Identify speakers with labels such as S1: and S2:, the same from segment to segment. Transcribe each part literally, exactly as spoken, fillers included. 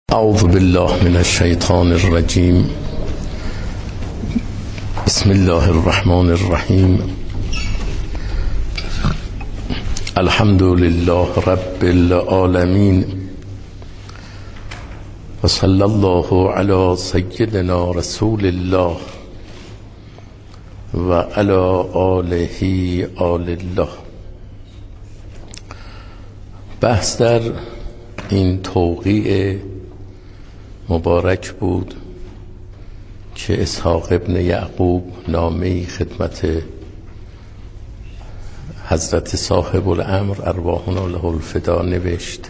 S1: اعوذ بالله من الشیطان الرجیم. بسم الله الرحمن الرحیم. الحمد لله رب العالمین و صلی الله علی سیدنا رسول الله و علی آله آل الله. بحث در این توقیع مبارک بود که اسحاق ابن یعقوب نامه‌ای خدمت حضرت صاحب الامر ارواحنا له الفدا نوشت.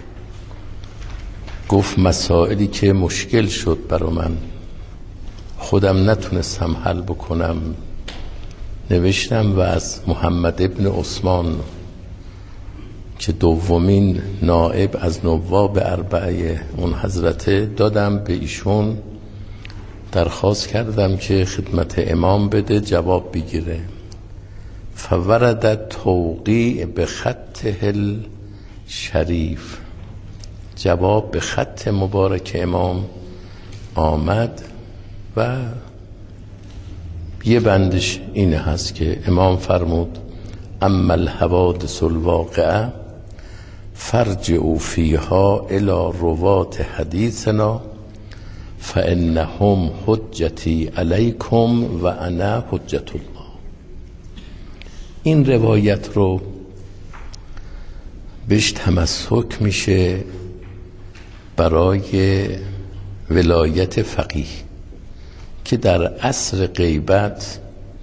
S1: گفت مسائلی که مشکل شد برا من، خودم نتونستم حل بکنم، نوشتم و از محمد ابن عثمان که دومین نائب از نواب اربعه اون حضرت دادم به ایشون، درخواست کردم که خدمت امام بده جواب بگیره. فورد توقیع به خطه الشریف، جواب به خط مبارک امام آمد و یه بندش اینه هست که امام فرمود اما الحوادث الواقعه فرجعوا فیها الی روات حدیثنا فانهم حجتی علیکم و انا حجت الله. این روایت رو بهش تمسک میشه برای ولایت فقیه که در عصر غیبت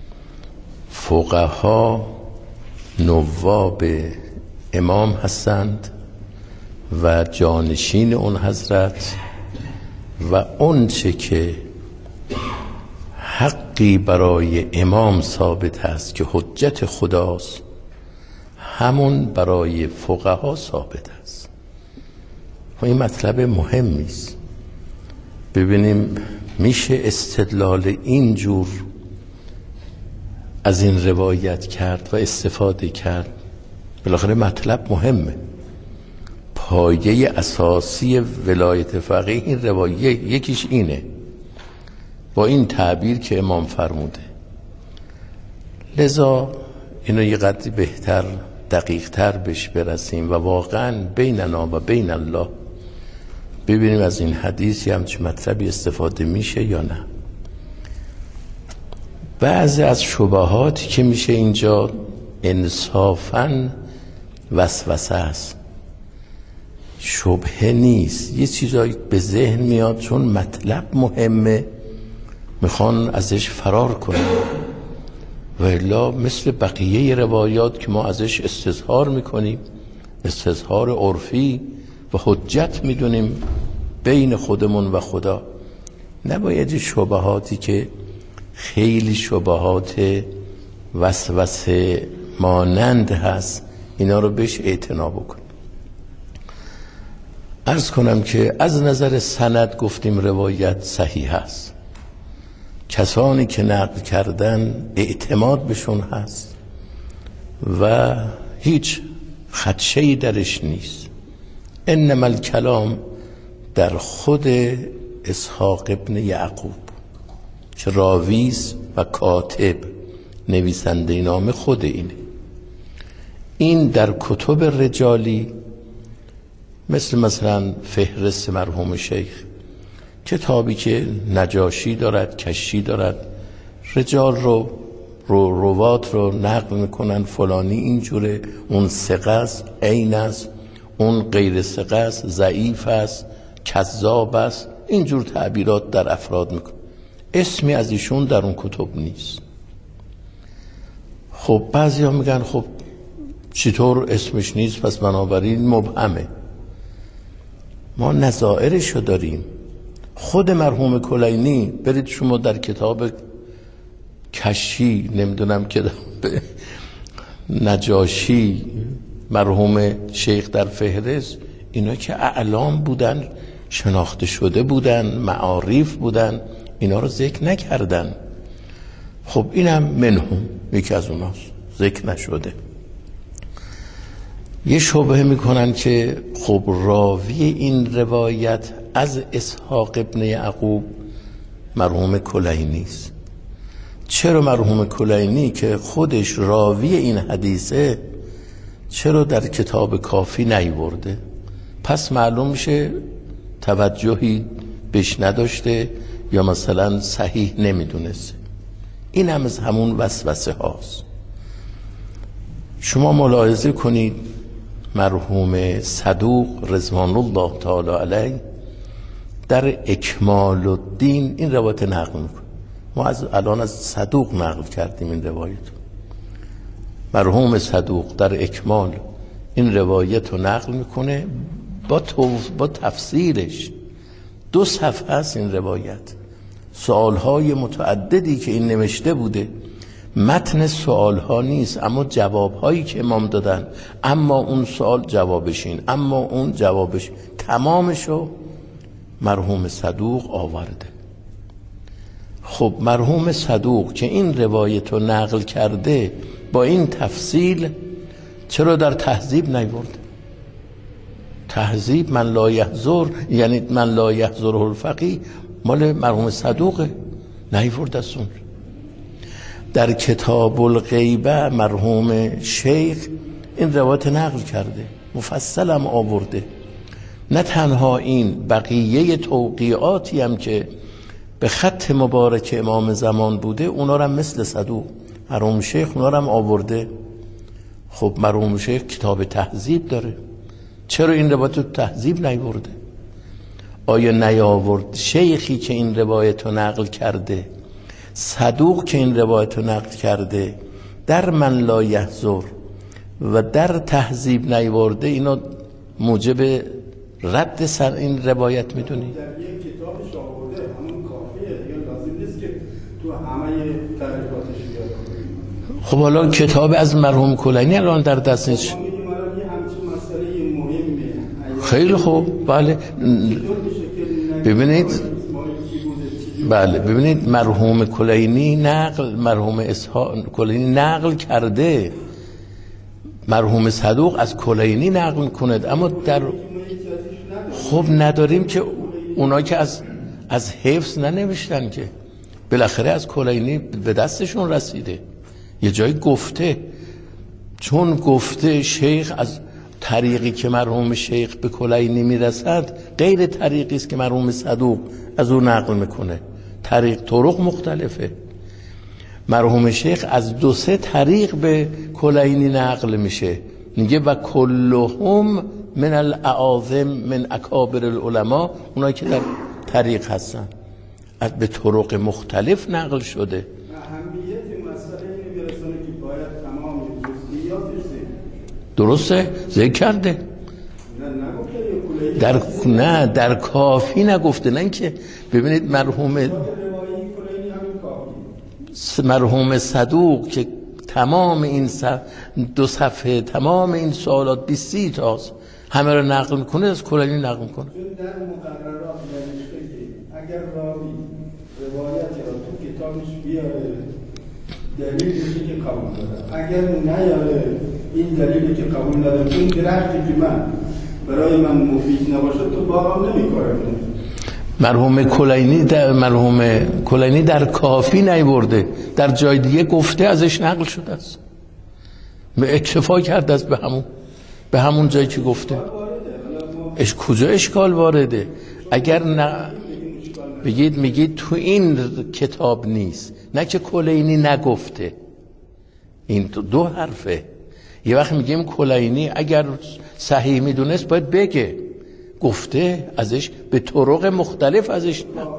S1: فقها نواب امام هستند و جانشین اون حضرت و اون چه که حقی برای امام ثابت هست که حجت خداست، همون برای فقها ثابت است. و این مطلب مهمی است. ببینیم میشه استدلال اینجور از این روایت کرد و استفاده کرد. بالاخره مطلب مهمه. پایه اساسی ولایت فقیه این روایت یکیش اینه، با این تعبیر که امام فرموده. لذا اینو یه قدری بهتر دقیق تر بهش برسیم و واقعا بیننا و بین الله ببینیم از این حدیث همچین مطلبی استفاده میشه یا نه. بعضی از شبهاتی که میشه اینجا انصافاً وسوسه است، شبهه نیست، یه چیزایی به ذهن میاد چون مطلب مهمه میخوان ازش فرار کنن، و الا مثل بقیه روایات که ما ازش استظهار میکنیم، استظهار عرفی و حجت میدونیم بین خودمون و خدا. نباید شبهاتی که خیلی شبهات وسوسه مانند هست اینا رو بهش اعتنا بکن. عرض کنم که از نظر سند گفتیم روایت صحیح هست، کسانی که نقل کردن اعتماد بهشون هست و هیچ خدشه‌ای درش نیست. انما الکلام در خود اسحاق ابن یعقوب که راویست و کاتب نویسنده نام خود اینه. این در کتب رجالی مثل مثلا فهرست مرحوم شیخ، کتابی که نجاشی دارد، کشی دارد، رجال رو رو روات رو نقل میکنن، فلانی اینجوره، اون ثقه است، عین است، اون غیر ثقه است، ضعیف است، کذاب است، اینجور تعبیرات در افراد میکن. اسمی از ایشون در اون کتب نیست. خب بعضی ها میگن خب چطور اسمش نیست پس بنابراین مبهمه. ما نظائرشو داریم. خود مرحوم کلینی برید شما در کتاب کشی، نمیدونم که نجاشی، مرحوم شیخ در فهرست، اینا که اعلام بودن، شناخته شده بودن، معارف بودن، اینا رو ذکر نکردن. خب اینم منهم یکی از اوناست، ذکر نشده. یه شبهه میکنن که خب راوی این روایت از اسحاق ابن یعقوب مرحوم کلینی است. چرا مرحوم کلینی که خودش راوی این حدیثه چرا در کتاب کافی نیورده؟ پس معلوم میشه توجهی بهش نداشته یا مثلا صحیح نمیدونسته. این هم از همون وسوسه هاست. شما ملاحظه کنید مرحوم صدوق رضوان الله تعالی علیه در اکمال الدین این روایت نقل میکنه. ما از الان از صدوق نقل کردیم این روایت. مرحوم صدوق در اکمال این روایت رو نقل میکنه با, با تفسیرش. دو صفحه است این روایت، سوالهای متعددی که این نوشته بوده. متن سوالها نیست اما جوابهایی که امام دادن، اما اون سوال جوابش این، اما اون جوابش، تمامشو مرحوم صدوق آورده. خب مرحوم صدوق که این روایت رو نقل کرده با این تفصیل چرا در تهذیب نیورده؟ تهذیب من لا یحضر، یعنی من لا یحضره الفقیه، مال مرحوم صدوقه، نیورده است. اون در کتاب الغیبه مرحوم شیخ این روایت نقل کرده، مفصل هم آورده. نه تنها این، بقیه توقیعاتی هم که به خط مبارک امام زمان بوده اونا رو هم مثل صدوق مرحوم شیخ اونا رو هم آورده. خب مرحوم شیخ کتاب تهذیب داره، چرا این روایت رو تهذیب نیورده؟ آیا نیاورد شیخی که این روایت رو نقل کرده، صدوق که این روایت رو نقل کرده، در من لا یحضر و در تهذیب نیورده، اینا موجب رد سر این روایت میدونی؟
S2: در یک کتابش آورده، همون کافیه دیگه، لازم نیست که تو همه تحقیقاتش بیاد.
S1: خب حالا کتاب از مرحوم کلینی الان در دست نیست. خیلی خوب، بله. ببینید بله ببینید مرحوم کلینی نقل مرحوم اسحاق کلینی نقل کرده، مرحوم صدوق از کلینی نقل کند، اما در خب نداریم که اونا که از از حفظ ننوشتن که بالاخره از کلینی به دستشون رسیده، یه جایی گفته، چون گفته شیخ از طریقی که مرحوم شیخ به کلینی میرسد غیر طریقی است که مرحوم صدوق از او نقل میکنه، طریق طرق مختلفه. مرحوم شیخ از دو سه طریق به کلینی نقل میشه، میگه و کلهم من الاعاظم من اکابر العلماء، اونایی که در طریق هستن از به طرق مختلف نقل شده.
S2: اهمیت مسئله اینه برسانه که باید تمام جزئیاتش
S1: درسته ذکر کرده، در نه در کافی نگفته، نه که ببینید مرحوم مرحوم صدوق که تمام این صف... دو صفحه تمام این سوالات بیست سی تاست همه رو نقل میکنه، از کلینی نقل میکنه.
S2: در مقررات نوشته که اگر راوی روایتی را تو کتابش بیاره دلیلی که قبول داره، اگر نیاره این دلیلی که قبول نداره، این درختی که من برای من مفید نباشه تو باقام نمیکنه.
S1: مرحوم کلینی در مرحوم کلینی در کافی نیورده، در جای دیگه گفته ازش نقل شده است، به اکتفا کرده است به همون به همون جایی که گفته. اش کجا اشکال وارده؟ اگر نه بگید میگید تو این کتاب نیست، نه که کلینی نگفته. این دو حرفه. یه وقت میگیم کلینی اگر صحیح میدونست باید بگه، گفته ازش به طرق مختلف ازش.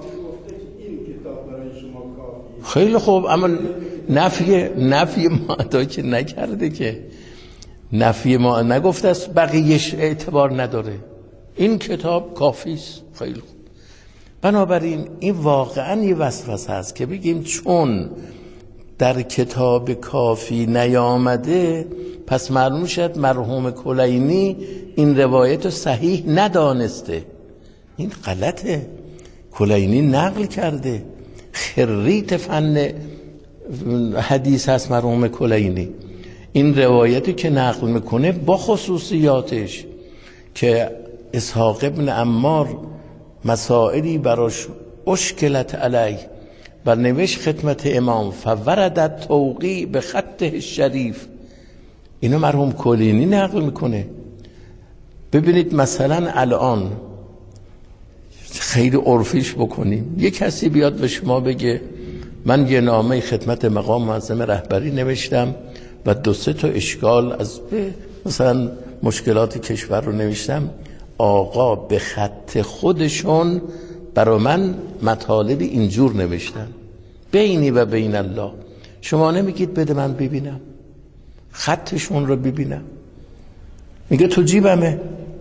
S1: خیلی خوب، اما نفی نفی ما که نکرده، که نفی ما نگفته است بقیهش اعتبار نداره، این کتاب کافی است. خیلی خوب، بنابراین این واقعا یه وسوسه است که بگیم چون در کتاب کافی نیامده پس معلوم شد مرحوم کلینی این روایت رو صحیح ندانسته. این غلطه، کلینی نقل کرده، خریت فن حدیث هست مرحوم کلینی. این روایتی که نقل میکنه با خصوصیاتش که اسحاق ابن عمار مسائلی براش اشکلت علی و نوشت خدمت امام فوردت توقی به خطه شریف. اینو مرحوم کلینی نقل میکنه. ببینید مثلا الان خیلی عرفیش بکنیم، یه کسی بیاد به شما بگه من یه نامه خدمت مقام معظم رهبری نوشتم و دو سه تا اشکال از مثلا مشکلات کشور رو نوشتم، آقا به خط خودشون برای من مطالب اینجور نوشتن بینی و بین الله، شما نمیگید بده من ببینم خطشون رو ببینم؟ میگه تو جیبمه.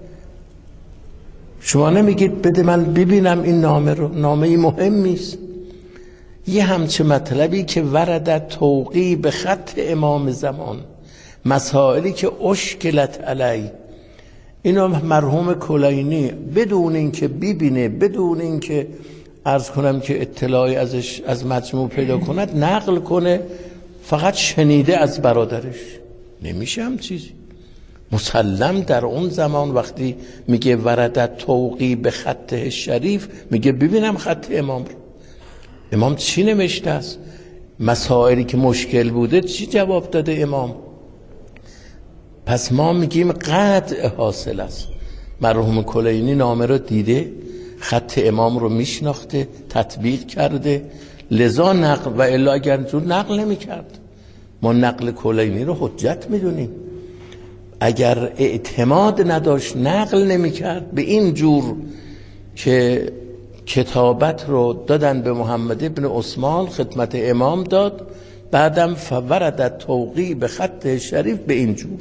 S1: شما نمیگید بده من ببینم این نامه رو، نامه مهمی است. یه همچه مطلبی که ورد توقی به خط امام زمان، مسائلی که اشکلت علی، اینا مرحوم کلینی بدون اینکه ببینه، بدون اینکه عرض کنم که اطلاعی ازش از مجموع پیدا کند، نقل کنه، فقط شنیده از برادرش. نمیشه هم چیزی مسلم در اون زمان. وقتی میگه ورد توقی به خط شریف، میگه ببینم خط امام رو. امام چی نوشته است؟ مسائلی که مشکل بوده چی جواب داده امام؟ پس ما میگیم قطع حاصل است. مرحوم کلینی نامه رو دیده، خط امام رو میشناخته، تطبیق کرده، لذا نقل، و الا اگر جور نقل نمی کرد. ما نقل کلینی رو حجت میدونیم. اگر اعتماد نداشت نقل نمی کرد. به این جور که کتابت رو دادن به محمد ابن عثمان، خدمت امام داد، بعدم فورد توقی به خط شریف به این جور.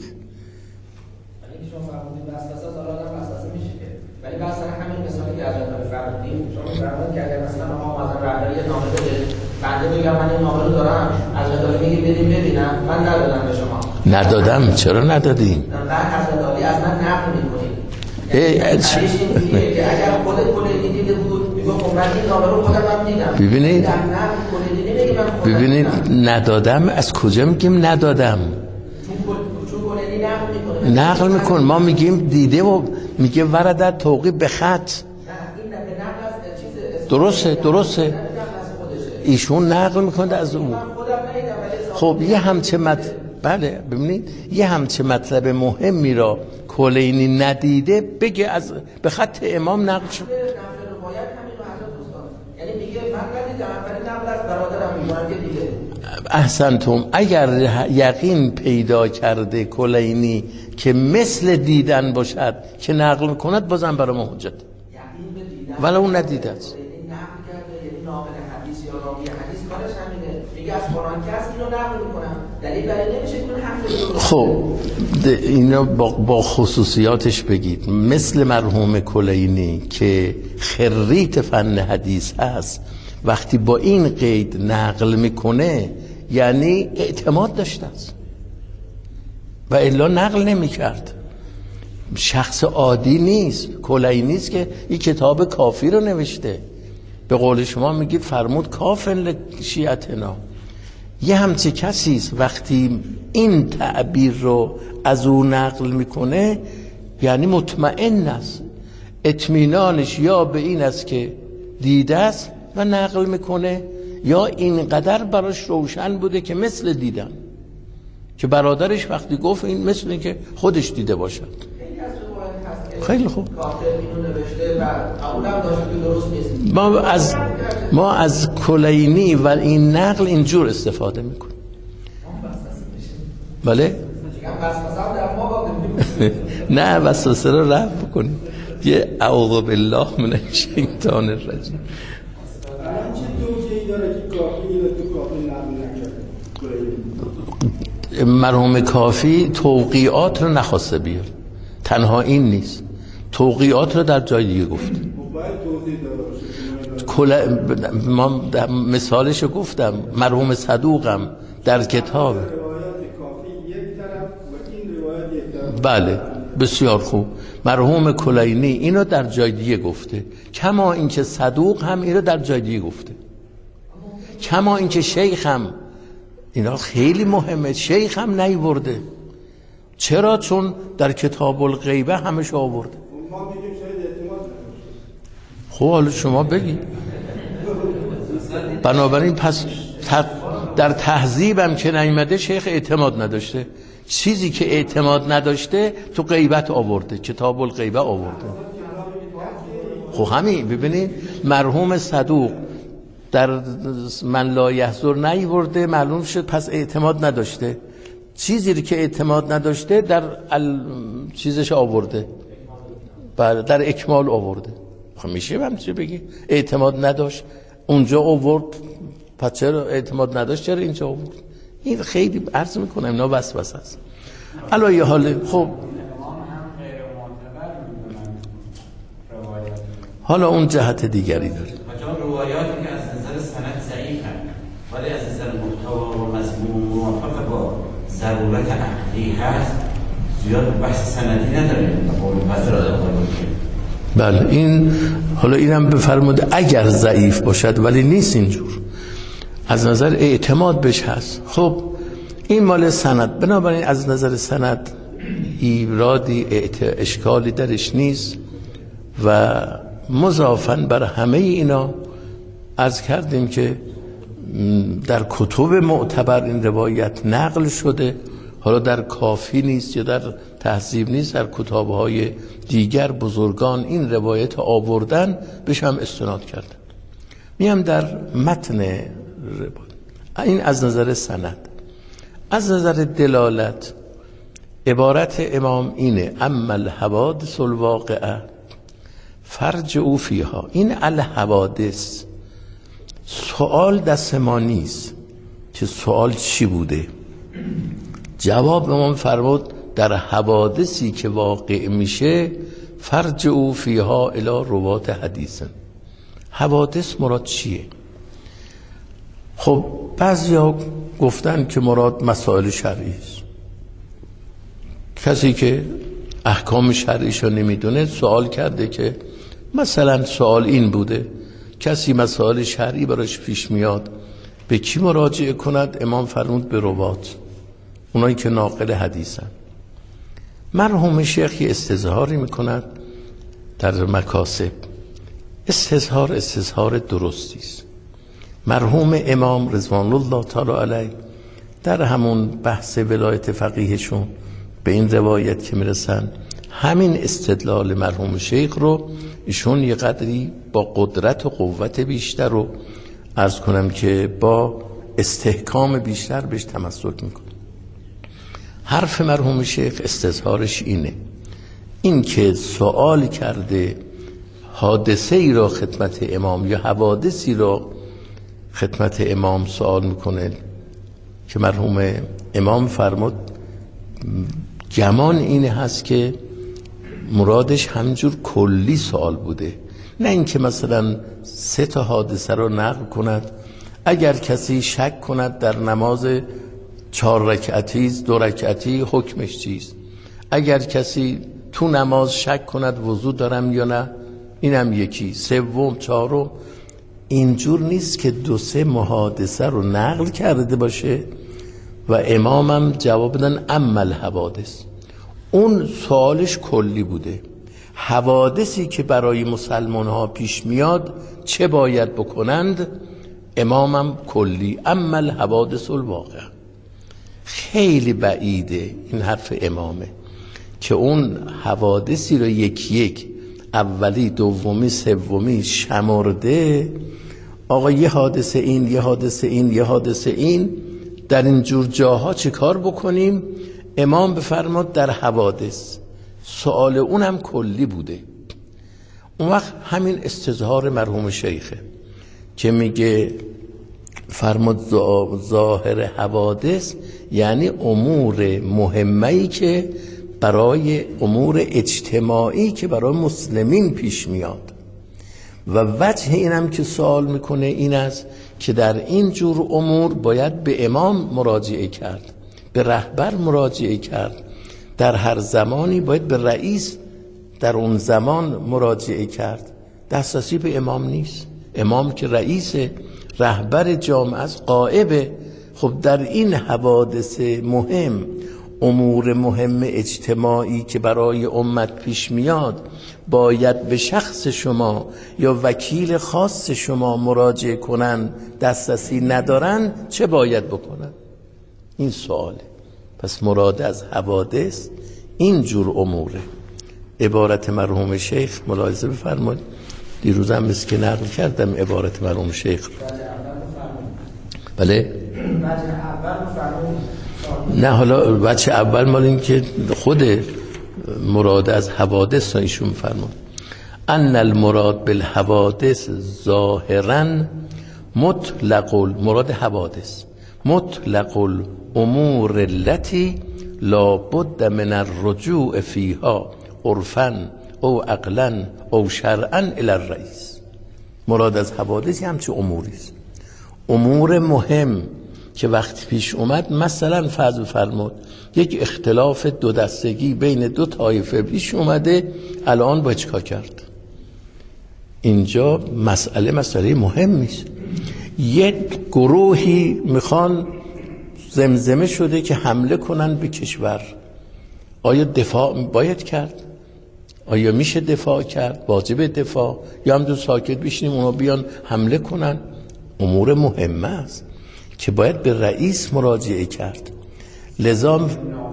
S3: ولی بحث همین مثالی که از جناب فرمودیم، شما فرمودید که اگر مثلا ما از رهبری نامه بده، بنده میگم من این نامه رو دارم، از جناب میگی بدیم ببینم، من ندادم به شما.
S1: ندادم؟ چرا ندادیم؟
S3: بعد حضرت علی از من نقل میکنید. یعنی چی؟ که اگر خودت کلی دیده بود، میگم خب من این نامه رو خودم هم دیدم.
S1: ببینید ببینید ندادم از کجا میگیم ندادم؟ نقل میکن. ما میگیم دیده و میگه وردت توقی به خط. درسته درسته ایشون نقل میکنه از اون. خب یه همچه مطلب، بله ببینید یه همچه مطلب مهمی را کلینی ندیده بگه از به خط امام نقل شد.
S3: یعنی میگه من ندیدم ولی نقل از برادرم میگه دیگه.
S1: احسنتم. اگر یقین پیدا کرده کلینی که مثل دیدن باشد که نقل میکند، بازم برای ما حجت، ولی اون ندیده است. خب اینو با خصوصیاتش بگید. مثل مرحوم کلینی که خریت فن حدیث هست، وقتی با این قید نقل میکنه یعنی اعتماد داشته است و الا نقل نمی کرد. شخص عادی نیست. کلینی نیست که این کتاب کافی رو نوشته. به قول شما میگید فرمود کافن لشیعتنا. یه همچه کسی است وقتی این تعبیر رو از او نقل میکنه یعنی مطمئن است. اطمینانش یا به این است که دیده است و نقل میکنه، یا اینقدر براش روشن بوده که مثل دیدن، که برادرش وقتی گفت این مثل این که خودش دیده باشد. خیلی خوب. ما از ما از کلینی و این نقل اینجور استفاده میکنیم. بله؟ نه وسوسه رو رفع بکنیم. یه اعوذ بالله من الشیطان الرجیم. مرحوم کافی توقیعات رو نخواسته بیار، تنها این نیست، توقیعات رو در جای دیگه گفت. کل... ما مثالش گفتم، مرحوم صدوقم در کتاب. بله بسیار خوب. مرحوم کلینی اینو در جای دیگه گفته، کما اینکه صدوق هم اینو در جای دیگه گفته، کما اینکه شیخ هم. اینا خیلی مهمه. شیخ هم نیورده. چرا؟ چون در کتاب الغیبه همش آورده. خب حالا شما بگید. بنابراین پس در تهذیبم که نیامده شیخ اعتماد نداشته. چیزی که اعتماد نداشته تو غیبت آورده، کتاب الغیبه آورده. خب همین ببینید مرحوم صدوق در من لا یحضر نیورده، معلوم شد پس اعتماد نداشته. چیزی که اعتماد نداشته در ال... چیزش آورده، در اکمال آورده. خب میشه من چه بگی اعتماد نداشت اونجا آورد، پس چرا اعتماد نداشت چرا اینجا آورد؟ این خیلی عرض میکنم اینا وسوسه است. الان یه حاله. خب حالا اون جهت دیگری داره.
S4: چون روایاتی که از نظر سند ضعیفن ولی از نظر محتوا و مضمون موافق با ضرورت عقلی هست، زیاد بحث سندی نداره.
S1: بله این حالا اینم بفرمود اگر ضعیف باشد، ولی نیست اینجور، از نظر اعتماد بهش هست. خب این مال سند، بنابراین از نظر سند ایرادی اشکالی درش نیست و مضافاً بر همه اینا عرض کردیم که در کتب معتبر این روایت نقل شده. حالا در کافی نیست یا در تهذیب نیست، در کتاب‌های دیگر بزرگان این روایت آوردن بهش هم استناد کردن. میام در متن روایت. این از نظر سند. از نظر دلالت عبارت امام اینه: اما الحوادث الواقعه فرجعوا فیها. این الحوادث سوال دست ما نیست که سوال چی بوده. جواب امام فرمود در حوادثی که واقع میشه فرجعوا فیها الی روات حدیث. حوادث مراد چیه؟ خب بعضیا گفتن که مراد مسائل شرعی است. کسی که احکام شرعیشو نمیدونه سوال کرده که مثلا سوال این بوده، کسی مسائل شرعی براش پیش میاد به کی مراجعه کند؟ امام فرمود به روات، اونایی که ناقل حدیثن. مرحوم شیخی استظهاری میکند در مکاسب. استظهار استظهار درستی است. مرحوم امام رضوان الله تعالی علیه در همون بحث ولایت فقیهشون به این روایت که میرسن، همین استدلال مرحوم شیخ رو ایشون یه قدری با قدرت و قوت بیشتر رو عرض کنم که با استحکام بیشتر بهش تمسک میکنه. حرف مرحوم شیخ استظهارش اینه، این که سوال کرده حادثه ای را خدمت امام یا حوادثی را خدمت امام سوال میکنه که مرحوم امام فرمود گمان اینه هست که مرادش همجور کلی سوال بوده، نه اینکه مثلا سه تا حادثه رو نقل کند. اگر کسی شک کند در نماز چهار رکعتی دو رکعتی حکمش چیست، اگر کسی تو نماز شک کند وضو دارم یا نه اینم یکی، سوم چهارم. اینجور نیست که دو سه محادثه رو نقل کرده باشه و امامم جواب بدن اما الحوادث. اون سوالش کلی بوده، حوادثی که برای مسلمان ها پیش میاد چه باید بکنند؟ امامم کلی اما الحوادث الواقع. خیلی بعیده این حرف امامه که اون حوادثی رو یکی یک اولی دومی سومی شمرده، آقا یه حادثه این یه حادثه این یه حادثه این، در این جور جاها چه کار بکنیم؟ امام بفرماد در حوادث. سوال اونم کلی بوده. اون وقت همین استظهار مرحوم شیخه که میگه فرمود ظاهر حوادث یعنی امور مهمه‌ای که برای امور اجتماعی که برای مسلمین پیش میاد. و وجه اینم که سوال میکنه این است که در این جور امور باید به امام مراجعه کرد، به رهبر مراجعه کرد. در هر زمانی باید به رئیس در اون زمان مراجعه کرد. دسترسی به امام نیست. امام که رئیس رهبر جامعه است، غائبه. خب در این حوادث مهم امور مهم اجتماعی که برای امت پیش میاد باید به شخص شما یا وکیل خاص شما مراجعه کنن، دسترسی ندارن، چه باید بکنن؟ این سواله. پس مراد از حوادث این جور اموره. عبارت مرحوم شیخ ملاحظه بفرمایید، دیروزم مثل که نقل کردم عبارت مرحوم شیخ. بله نه، حالا بچه اول مال این که خود مراد از حوادث ایشون فرمود ان المراد بالحوادث ظاهرا مطلق، مراد حوادث مطلق الامور التي لا بد من الرجوع فيها عرفا او عقلا او شرعا الى الرئیس. مراد از حوادث همچه اموری است، امور مهم که وقت پیش اومد، مثلا فرض فرمود یک اختلاف دو دستگی بین دو طایفه پیش اومده، الان باید چیکار کرد؟ اینجا مسئله مسئله مهمی است. یک گروهی میخوان، زمزمه شده که حمله کنن به کشور، آیا دفاع باید کرد؟ آیا میشه دفاع کرد؟ واجب دفاع؟ یا هم دو ساکت بشینیم اونا بیان حمله کنن؟ امور مهمه است که باید به رئیس مراجعه کرد. لذا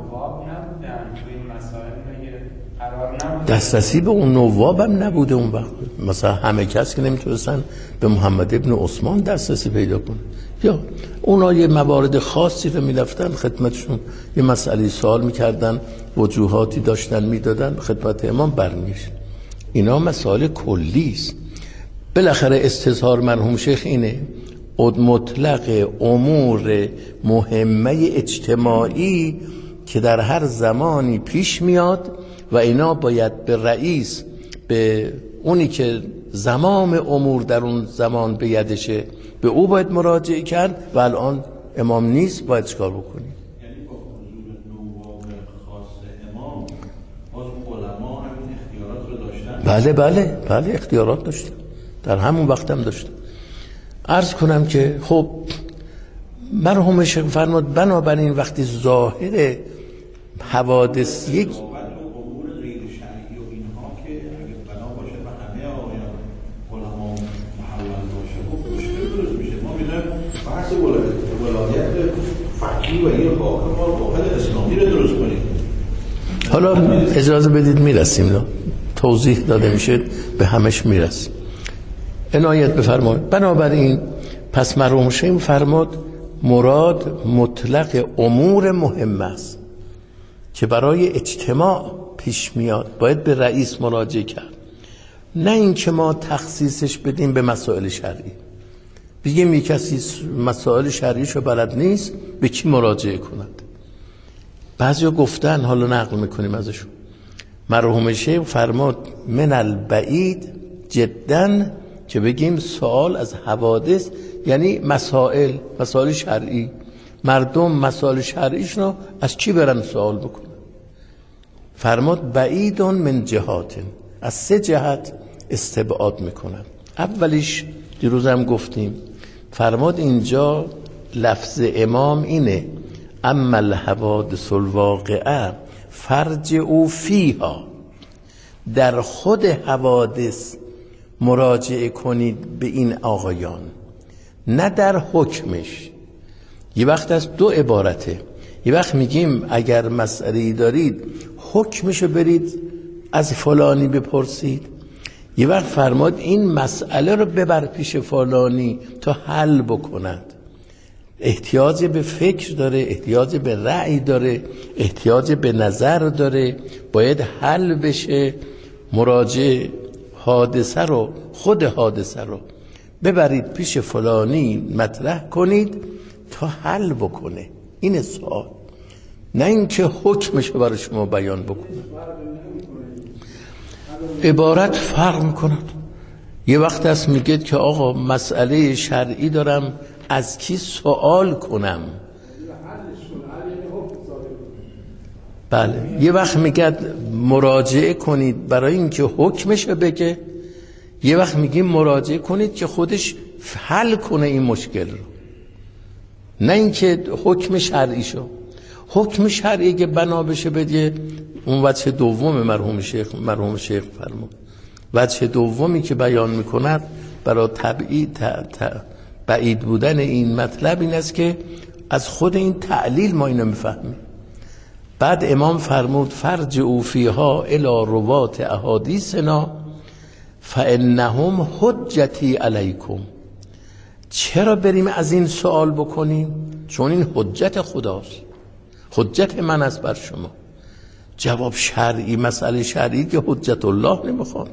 S1: دسترسی به اون نواب هم نبوده اون وقت. مثلا همه کس که نمیتونستن به محمد ابن عثمان دسترسی پیدا کنن، یا اونا یه موارد خاصی رو میرفتن خدمتشون، یه مسئله سوال میکردن، وجوهاتی داشتن میدادن، خدمت امام برمیش. اینا مسائل کلی است. بالاخره استظهار مرحوم شیخ اینه، مطلق امور مهمه اجتماعی که در هر زمانی پیش میاد و اینا باید به رئیس، به اونی که زمام امور در اون زمان به یدشه، به او باید مراجعه کرد و الان امام نیست، باید چکار بکنیم؟
S5: یعنی با حضور نواب خاص امام باز علما همین اختیارات رو داشتن؟
S1: بله بله بله اختیارات داشتن، در همون وقت هم داشتن. عرض کنم که خب مرحوم شیخ فرمود بنابراین وقتی ظاهر حوادث یک
S5: فقیه و این حاکم ها واحد اسلامی رو درست کنید.
S1: حالا اجازه بدید میرسیم، نه توضیح داده میشه به همش میرسیم، عنایت بفرمایید. بنابراین پس مرحوم شیخ فرمود مراد مطلق امور مهم است که برای اجتماع پیش میاد، باید به رئیس مراجعه کرد، نه اینکه ما تخصیصش بدیم به مسائل شرعی، بگیم یک کسی مسائل شرعیشو بلد نیست، به کی مراجعه کند؟ بعضیا گفتن، حالا نقل میکنیم ازشون، مرحوم شیخ فرمود من البعید جدا که بگیم سوال از حوادث یعنی مسائل مسائل شرعی، مردم مسائل شرعیشونو از چی برن سوال بکنن؟ فرمود بعیدون من جهات، از سه جهت استبعاد میکنن. اولیش دیروزم گفتیم، فرمود اینجا لفظ امام اینه اما الحوادث الواقعه فرجعوا فیها، در خود حوادث مراجعه کنید به این آقایان، نه در حکمش. یه وقت از دو عبارته، یه وقت میگیم اگر مسئله‌ای دارید حکمشو برید از فلانی بپرسید، یه وقت فرماد این مسئله رو ببر پیش فلانی تا حل بکند. احتیاج به فکر داره، احتیاج به رأی داره، احتیاج به نظر داره، باید حل بشه. مراجعه حادثه رو، خود حادثه رو ببرید پیش فلانی مطرح کنید تا حل بکنه. این سوال، نه اینکه حکمش رو برای شما بیان بکنه. عبارت فرق میکند. یه وقت هست میگید که آقا مسئله شرعی دارم، از کی سوال کنم؟ بله. یه وقت میگه مراجعه کنید برای اینکه حکمش رو بگه، یه وقت میگیم مراجعه کنید که خودش حل کنه این مشکل رو، نه اینکه حکم شرعی شو. حکم شرعی که بنا بشه بده، اون وجه دوم مرحوم شیخ مرحوم شیخ فرمود. وجه دومی که بیان میکند برای تبعید بعید بودن این مطلب این است که از خود این تعلیل ما اینو میفهمیم. بعد امام فرمود فرجعوا فیها الی روات احادیثنا فانهم حجتی علیکم. چرا بریم از این سوال بکنیم؟ چون این حجت خداست، حجت من است بر شما. جواب شرعی، مسئله شرعی که حجت الله نمیخواد.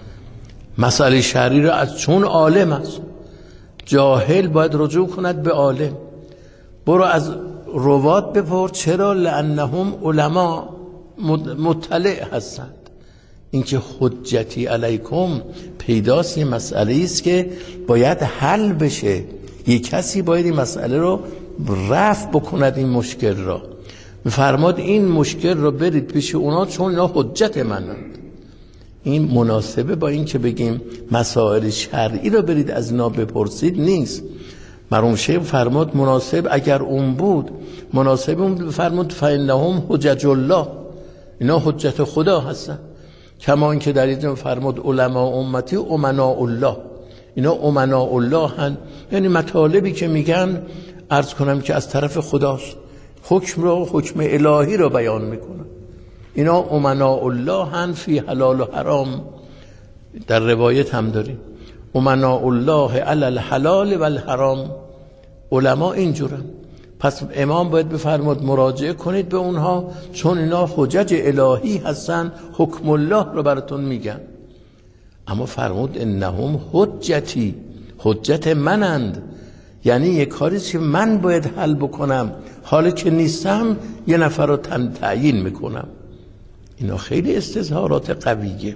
S1: مسئله شرعی را از چون عالم است، جاهل باید رجوع کند به عالم. برو از روات بپرس. چرا؟ لانهم علما مطلع هستند. اینکه حجتی علیکم پیداست، این مسئله است که باید حل بشه. یک کسی باید این مسئله رو رفع بکند، این مشکل را. میفرماد این مشکل رو برید پیش اونا چون اینا حجت منند. این مناسبه با این که بگیم مسائل شرعی رو برید از اینا بپرسید نیست. مرحوم شیخ فرمود مناسب اگر اون بود، مناسب اون فرمود فانهم حجج الله، اینا حجت خدا هستن. کما اینکه در این فرمود علما امتی امناء الله، اینا امناء الله هن، یعنی مطالبی که میگن عرض کنم که از طرف خداست، حکم رو حکم الهی رو بیان میکنن. اینا امناء الله هن فی حلال و حرام. در روایت هم داریم امناء الله علی الحلال و الحرام. علما اینجورن. پس امام باید بفرماد مراجعه کنید به اونها چون اینا حجج الهی هستن، حکم الله رو براتون میگن. اما فرمود انهم حجتی، حجت منند، یعنی یک کاری که من باید حل بکنم، حالا که نیستم یه نفر رو تعیین میکنم. اینا خیلی استظهارات قویه.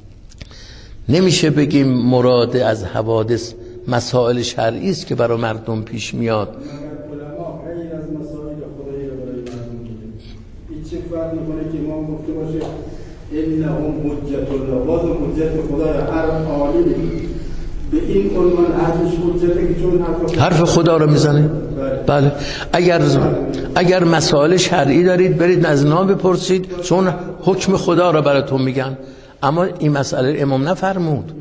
S1: نمیشه بگیم مراد از حوادث مسائل شرعی است که برای مردم پیش میاد.
S2: علما خیلی از مسائل خدایی رو برای مردم میگن. این چه فرق میکنه که ما گفته باشه انهم حجت الله، باز حجت خدای هر عالمی به این عنوان ارزش حجته که چون حرف,
S1: حرف خدا رو میزنه. بله. اگر اگر مسائل شرعی دارید برید از نام بپرسید چون حکم خدا رو براتون میگن. اما این مسئله امام نفرمود.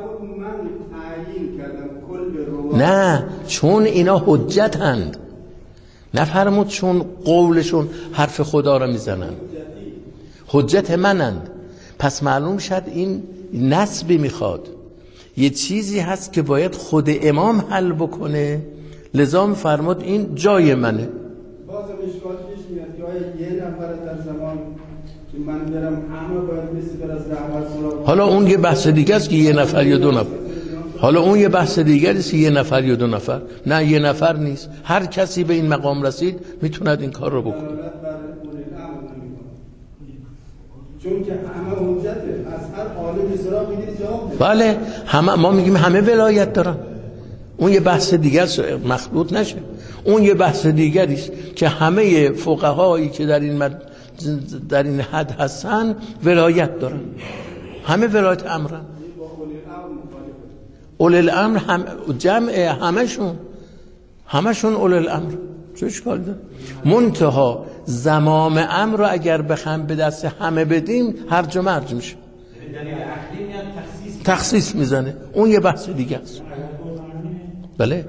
S1: نه، چون اینا حجت هند. نفرمود چون قولشون حرف خدا رو میزنن، حجت منند. پس معلوم شد این نسبی میخواد، یه چیزی هست که باید خود امام حل بکنه. لذا فرمود این جای منه.
S2: باز مشکل پیش میاد که آیا یه نفر در زمان که من برم همه باید مثل بر از دعوت سراغ.
S1: حالا اون یه بحث دیگه است که یه نفر یا دو نفر. حالا اون یه بحث دیگه است که یه نفر یا دو نفر. نه، یه نفر نیست، هر کسی به این مقام رسید میتوند این کار رو بکنه.
S2: چون که همه حجته، از هر عالمی سراغ میگیری جواب بده.
S1: بله، همه ما میگیم همه ولایت دارن. اون یه بحث دیگه است، مخلوط نشه. اون یه بحث دیگری است که همه فقهایی که در این مد... در این حد هستن ولایت دارن، همه ولایت امرن. اول الامر هم جمع همشون همشون اول الامر. چه اشکال داره؟ منتها زمام امر رو اگر بخوام به دست همه بدیم هرج و مرج میشه، تخصیص میزنه. اون یه بحث دیگه است. بله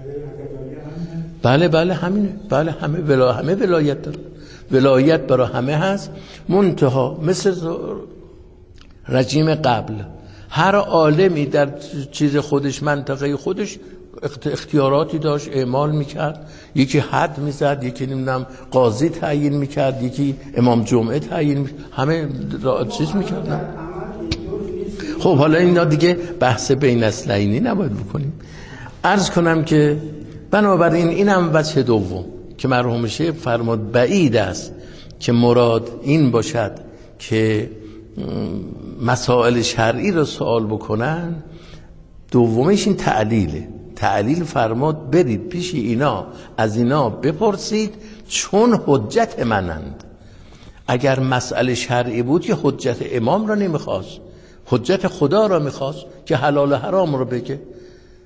S1: بله بله همینه. بله همه ولا همه ولایت داره، ولایت برای همه هست. منتها مثل رژیم قبل هر عالمی در چیز خودش، منطقه خودش اختیاراتی داشت، اعمال میکرد. یکی حد میزد، یکی نمیدونم قاضی تعیین میکرد، یکی امام جمعه تعیین میکرد، همه چیز میکردن. خب حالا اینا دیگه بحث بین اصلینی نباید بکنیم. عرض کنم که بنابراین اینم وجه دوم که مرحوم شیخ فرمود بعید است که مراد این باشد که مسائل شرعی رو سوال بکنن. دومش این تعلیله. تعلیل فرمود برید پیش اینا، از اینا بپرسید چون حجت منند. اگر مسئله شرعی بود که حجت امام را نمیخواست، حجت خدا را میخواست که حلال و حرام رو بگه.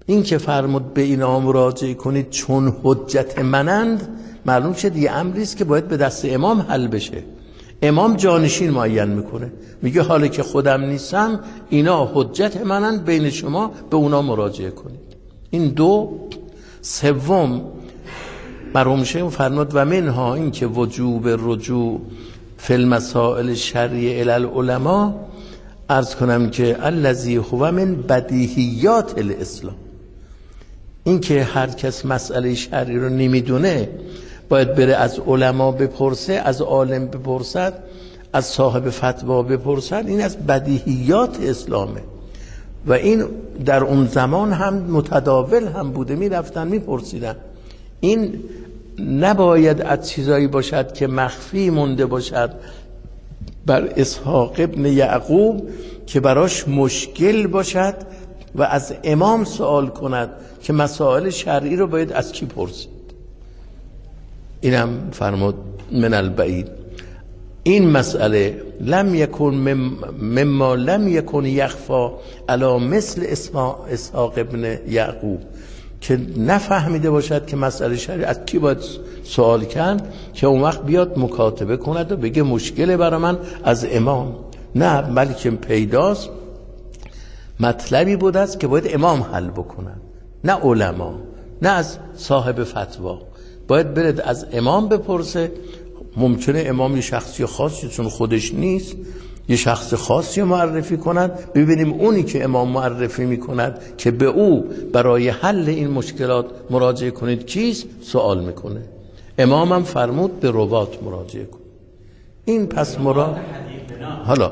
S1: این که فرمود به اینا مراجعه کنید چون حجت منند، معلوم شد دیگه امری است که باید به دست امام حل بشه. امام جانشین معین میکنه، میگه حالا که خودم نیستم اینا حجت منند، بین شما به اونا مراجعه کنید. این دو. سوم مرحوم شیخ فرمود و منها این که وجوب رجوع فی المسائل شرعیه الی العلماء، عرض کنم که الذی هو من بدیهیات الاسلام، این که هر کس مسئله شرعی رو نمیدونه باید بره از علما بپرسه، از عالم بپرسد، از صاحب فتوا بپرسد، این از بدیهیات اسلامه و این در اون زمان هم متداول هم بوده، میرفتن میپرسیدن. این نباید از چیزایی باشد که مخفی مونده باشد بر اسحاق ابن یعقوب که براش مشکل باشد و از امام سوال کند که مسائل شرعی رو باید از کی پرسید. اینم فرمود من البعید این مسئله لم یکن مما لم یکن یخفا علی مثل اسحاق ابن یعقوب، که نفهمیده باشد که مسئله شرعی از کی باید سوال کرد که اون وقت بیاد مکاتبه کند و بگه مشکل برای من از امام. نه، بلکه پیداست مطلبی بود است که باید امام حل بکنن، نه علما، نه از صاحب فتوا. باید برد از امام بپرسه. ممکنه امام یه شخصی خاصی چون خودش نیست یه شخص خاصی معرفی کند، ببینیم اونی که امام معرفی میکند که به او برای حل این مشکلات مراجعه کنید کیست، سوال میکنه. امام هم فرمود به روات مراجعه کن. این پس مراد حالا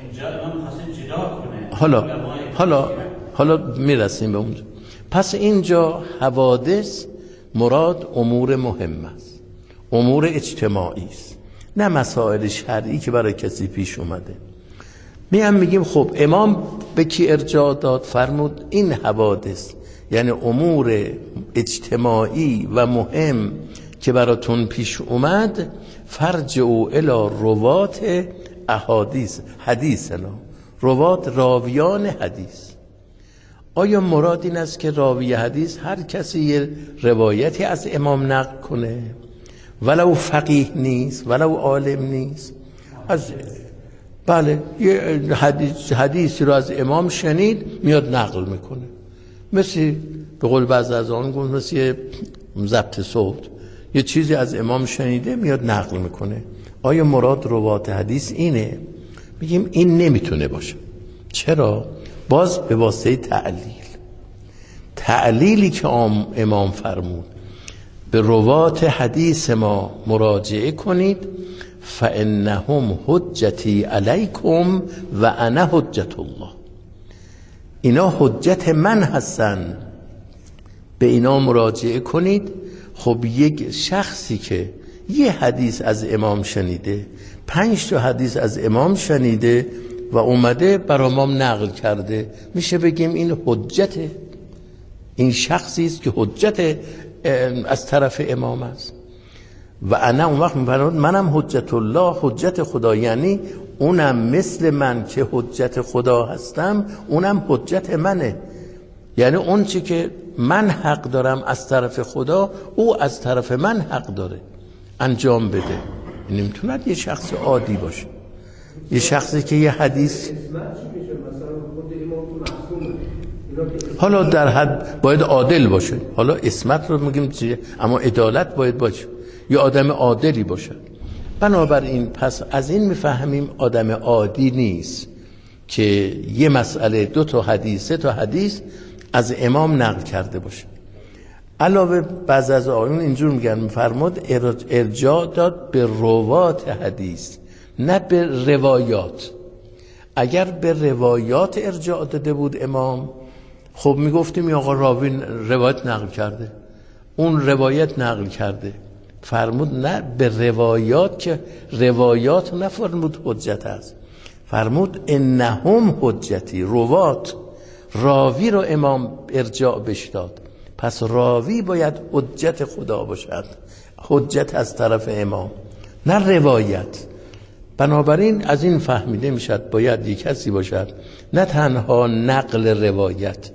S1: حالا حالا حالا میرسیم به اونجا. پس اینجا حوادث مراد امور مهم است، امور اجتماعی است، نه مسائل شرعی که برای کسی پیش اومده. میام میگیم خب امام به کی ارجاع داد؟ فرمود این حوادث یعنی امور اجتماعی و مهم که براتون پیش اومد، فرجعوا الی روات احادیث حدیثنا، روات راویان حدیث. آیا مراد این است که راوی حدیث هر کسی یه روایتی از امام نقل کنه ولو فقیه نیست ولو عالم نیست؟ از بله یه حدیث حدیثی رو از امام شنید میاد نقل میکنه، مثل به قول بعضی از آن گفت مثل ضبط صوت، یه چیزی از امام شنیده میاد نقل میکنه. آیا مراد روات حدیث اینه؟ میگیم این نمیتونه باشه. چرا؟ باز به واسطه تعلیل. تعلیلی که امام فرمود به روات حدیث ما مراجعه کنید، فانهم حجتی علیکم و انا حجت الله، اینا حجت من هستن، به اینا مراجعه کنید. خب یک شخصی که یه حدیث از امام شنیده، پنج تا حدیث از امام شنیده و اومده بر امام نقل کرده، میشه بگیم این حجته، این شخصی است که حجت از طرف امام است. و انا اون وقت میفرماد منم حجت الله، حجت خدا، یعنی اونم مثل من که حجت خدا هستم اونم حجت منه، یعنی اون چی که من حق دارم از طرف خدا او از طرف من حق داره انجام بده. نمیتوند یه شخص عادی باشه، یه شخصی که یه حدیث حالا در حد باید عادل باشه، حالا اسمت رو میگیم چیه، اما عدالت باید باشه، یه آدم عادلی باشه. بنابراین پس از این میفهمیم آدم عادی نیست که یه مسئله دو تا حدیث سه تا حدیث از امام نقل کرده باشه. علاوه بعض از آیون اینجور میگن، میفرماد ارجاع داد به روات حدیث نه به روایات. اگر به روایات ارجاع داده بود امام، خب میگفتیم آقا راوی روایت نقل کرده، اون روایت نقل کرده. فرمود نه به روایات، که روایات نفرمود حجت است، فرمود انهم حجتی، روات، راوی رو امام ارجاع بش داد. پس راوی باید حجت خدا باشد، حجت از طرف امام، نه روایت. بنابراین از این فهمیده میشد باید یک کسی باشد نه تنها نقل روایت،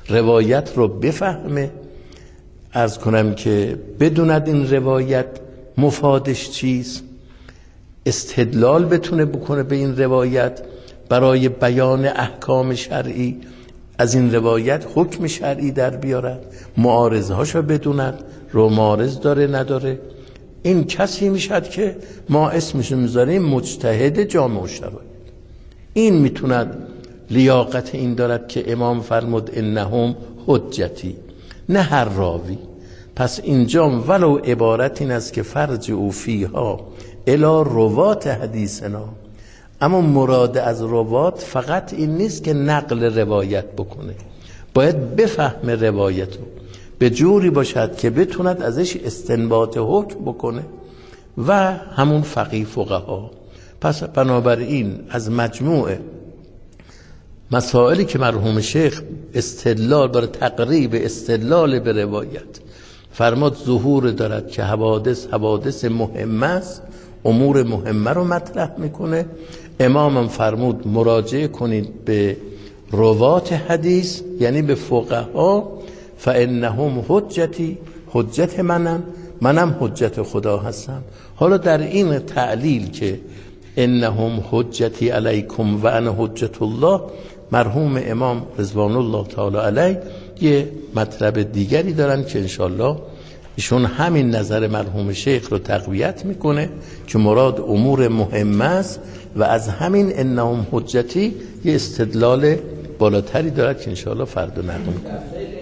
S1: روایت رو بفهمه، عرض کنم که بدوند این روایت مفادش چیست، استدلال بتونه بکنه به این روایت برای بیان احکام شرعی، از این روایت حکم شرعی در بیارد، معارضه هاشو بدوند، رو معارض داره نداره. این کسی میشد که ما اسمش میذاریم مجتهد جامع الشرایط. این میتوند لیاقت این دارد که امام فرمود انهم حجتی، نه هر راوی. پس اینجا ولو عبارت این است که فرج او فیها الی روات حدیثنا، اما مراد از روات فقط این نیست که نقل روایت بکنه، باید بفهم روایت رو به جوری باشد که بتوند ازش استنباط حکم بکنه و همون فقیه فقها. پس بنابراین از مجموع مسائلی که مرحوم شیخ استدلال برای تقریب استدلال به روایت فرماد ظهور دارد که حوادث حوادث مهمه است، امور مهمه رو مطرح میکنه. امامم فرمود مراجعه کنید به روات حدیث، یعنی به فقها، فانهم حجتی، حجت منم، منم حجت خدا هستم. حالا در این تعلیل که انهم حجتی علیکم و انا حجت الله، مرحوم امام رضوان الله تعالی علیه یه مطلب دیگری دارن که انشالله ایشون همین نظر مرحوم شیخ رو تقویت میکنه که مراد امور مهم است و از همین انهم حجتی یه استدلال بالاتری دارد که انشالله فردا نقل میکنه.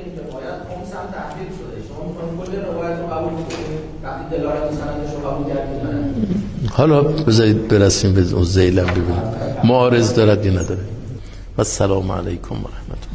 S1: حالا بذارید برسیم به اون زیلم ببینیم معارض دارد یا نداره. و السلام علیکم و رحمت الله.